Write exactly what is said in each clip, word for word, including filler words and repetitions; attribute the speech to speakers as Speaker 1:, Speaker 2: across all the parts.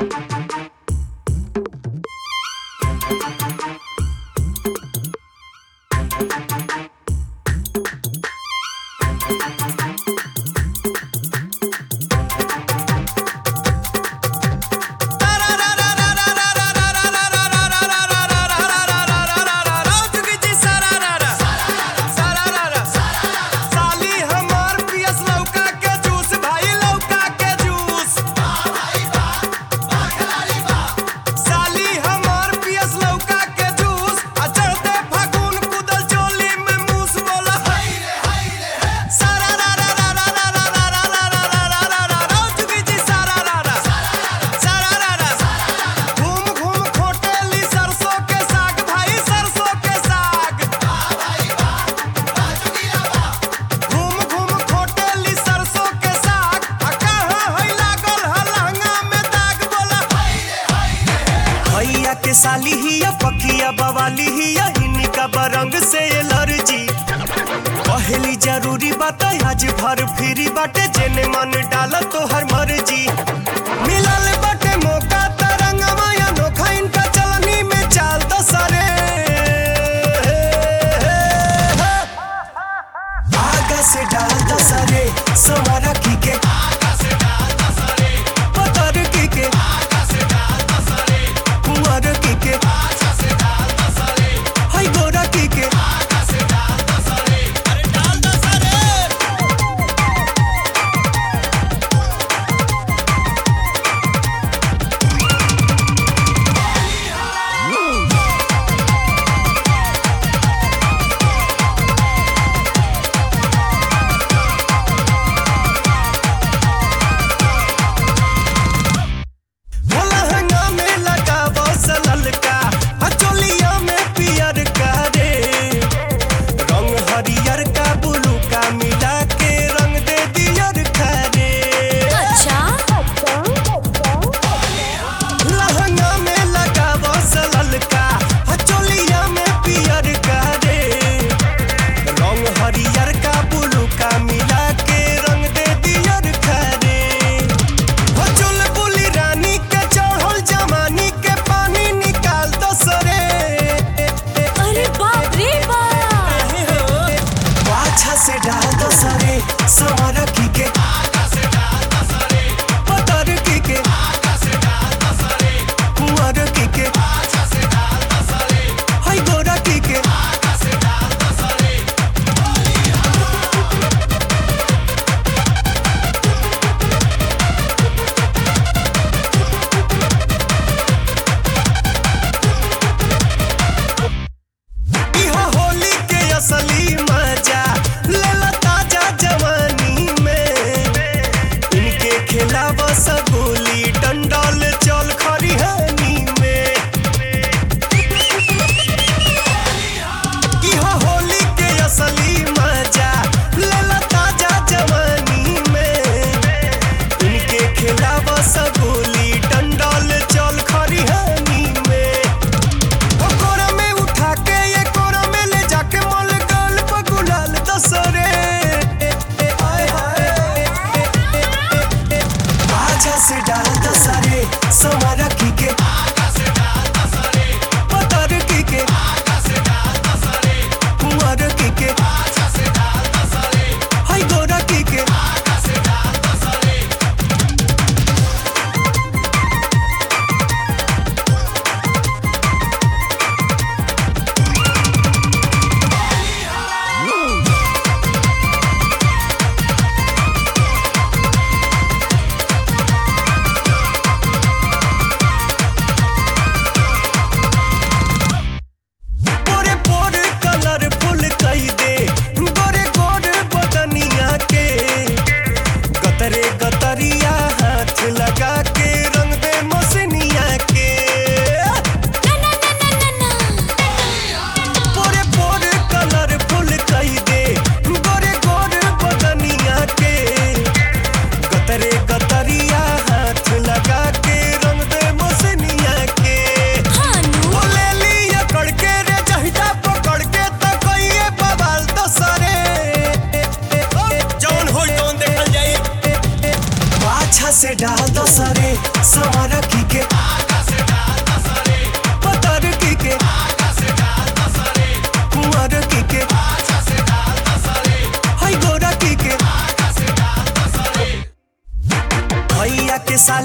Speaker 1: साली ही या पखिया बवाली ही या हिनिका बरंग से एलर्जी पहली जरूरी बात आज भर फिरी बाटे जेने मन डाला तो हर मर्जी मिलल बाटे मौका तरंगवा या नोखा इनका चलनी में चाल तो सरे आगा से डाल तो सरे सोमारा की के आगा से डाल तो सरे पतर की के आगा से डाल तो सरे कुंवर की के आगा से डाल तो सरे हाय गोरा की के आगा से डाल तो सरे अरे डाल तो सरे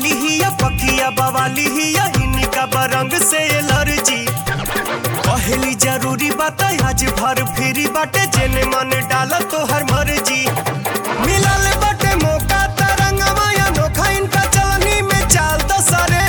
Speaker 1: साली ही या पकिया बवाली ही या इनका बरंग से एलर्जी पहली जरूरी बात आज भर फिरी बाटे जेने मन डाला तो हर मर्जी मिलल बाटे मौका तरंगवा या नोखा इनका चलनी में चाल तो सरे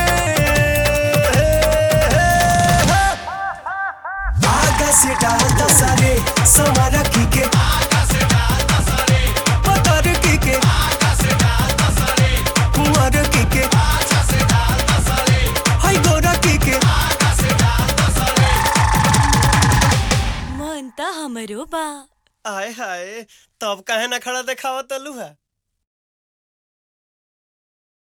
Speaker 1: आगा से डाल तो सरे समारा की के आगा से डाल तो सरे पतर की के आगा से डाल तो सरे कुंवर की के आगा से डाल तो सरे हाय गोरा की के आगा से डाल तो सरे
Speaker 2: मन ता हमरो बा
Speaker 1: आय हाय तब काहे ना खड़ा देखावा तलू है।